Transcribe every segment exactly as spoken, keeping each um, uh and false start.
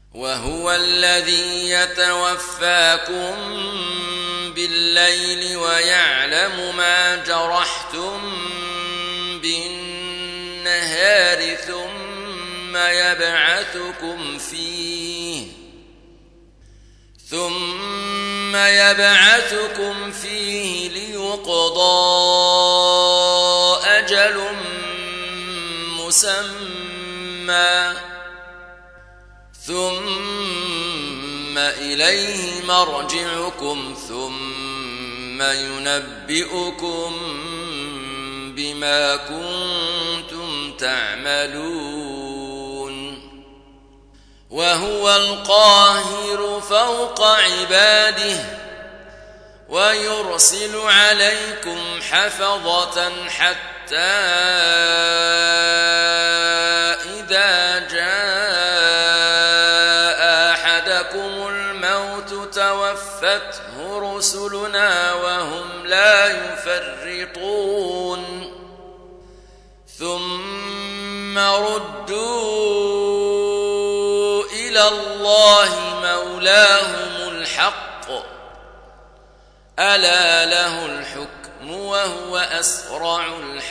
وهو الذي يتوفاكم بالليل ويعلم ما جرحتم بالنهار ثم يبعثكم فيه ثم يبعثكم فيه ليقضى أجل مسمى ثم إليه مرجعكم ثم ينبئكم بما كنتم تعملون وهو القاهر فوق عباده ويرسل عليكم حفظة حتى إذا جاء أحدكم الموت توفته رسلنا وهم لا يفرطون ثم ردوا إلى الله مولاهم الحق ألا له الحكم وهو أسرع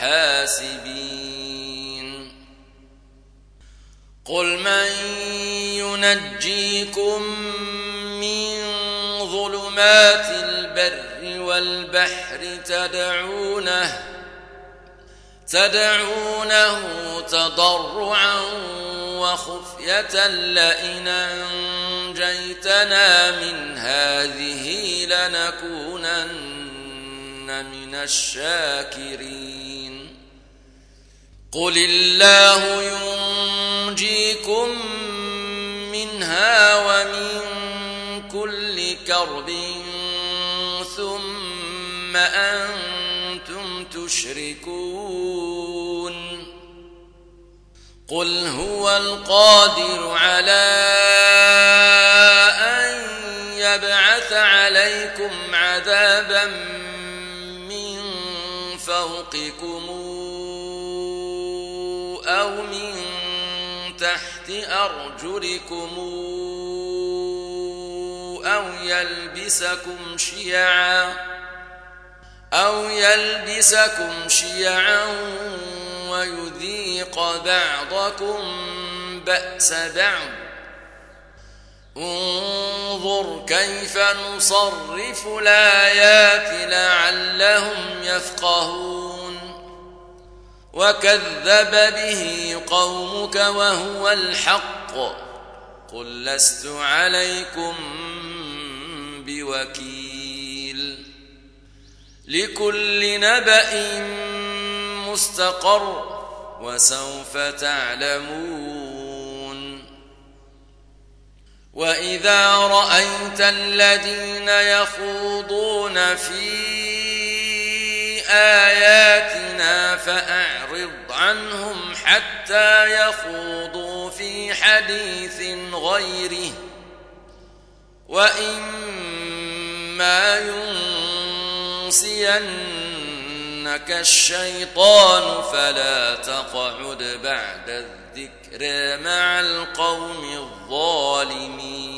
الحاسبين قل من ينجيكم من ظلمات البر والبحر تدعونه تدعونه تضرعا وخفية لئن أنجيتنا من هذه لنكونن من الشاكرين قل الله ينجيكم منها ومن كل كرب ثم أنتم تشركون قل هو القادر على أن يبعث عليكم عذابا من فوقكم أو من تحت أرجلكم أو يلبسكم شيعا أو يلبسكم شيعا ويذيق بعضكم بأس بعض انظر كيف نصرف الآيات لعلهم يفقهون وكذب به قومك وهو الحق قل لست عليكم بوكيل لكل نبأ مستقر وسوف تعلمون وإذا رأيت الذين يخوضون في آياتنا فأعرض عنهم حتى يخوضوا في حديث غيره وإما ينسينك الشيطان فلا تقعد بعد الذكر مع القوم الظالمين